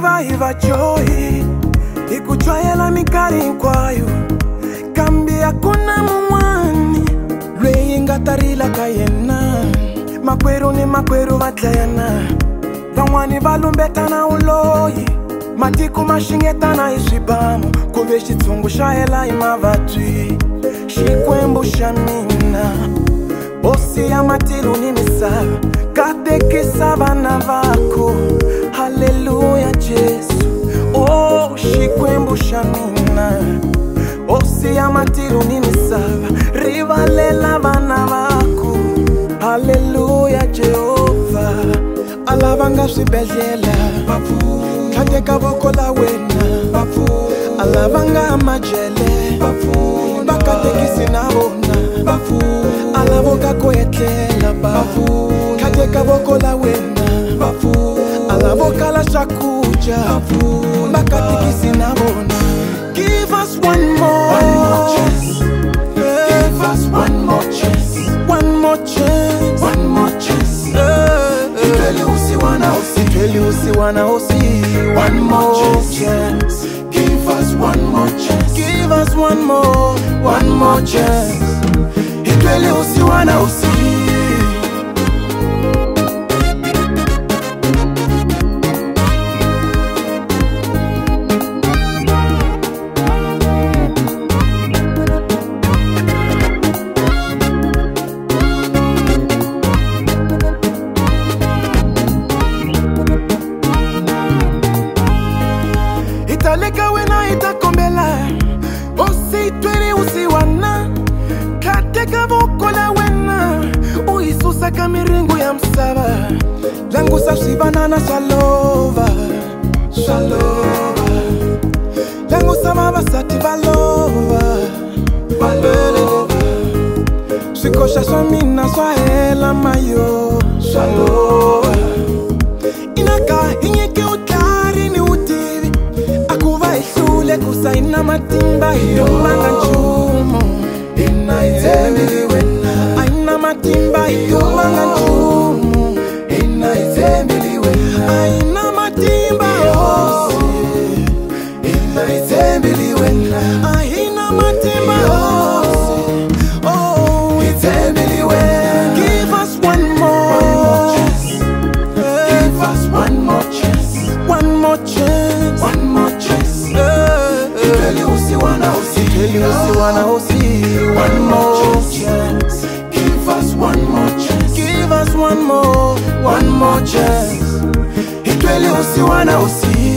iva joy ikuchwayela mikari nkwayo kambi akuna mumwani lwe ingatarila kayena makwero ni makwero vatlayana van'wani valumbetana uloyi matiku mashingetana iswibamu kumbe xitshungu xa hela hi mavabyi xikwembu xa mina bosi ya matilu ni misava katekisa vana vako haleluya Jesu oh xikwembu xa mina bosi ya matilu ni misava rivalela vana vako haleluya Jehova alavanga swibedlela tlhandeka voko la wena alavanga majele vakatekisi na vona alavoka ko etlela tlhandeka voko la wena alavoka la swakudya vakatekisi na vona. Give us one more chance. Give us one more chance. One more chance. One more chance. One more chance. Give us one more chance. Give us one more chance. Itwele usiwana usi. Italeka wena itakombela osi twere usiwana kateka voko la wena uisusa kamiringu ya msava langu sashivanana shalova langu samava sati valova shikosha swamina swahela mayo shalova inaka inyeke utari ni utivi akuva ihlule kusaina matimba hiyo manga nchumo inaitembili wena aina matimba hiyo manga nchumo inaitembili wena aina matimba hosi inaitembili wena aina matimba hosi oh itembili wena. Give us one more chance. Give us one more chance. One more chance. One more chance. Itwele usiwana usi. One more chance. Give us one more chance. Give us one more chance. Itwele usiwana usi.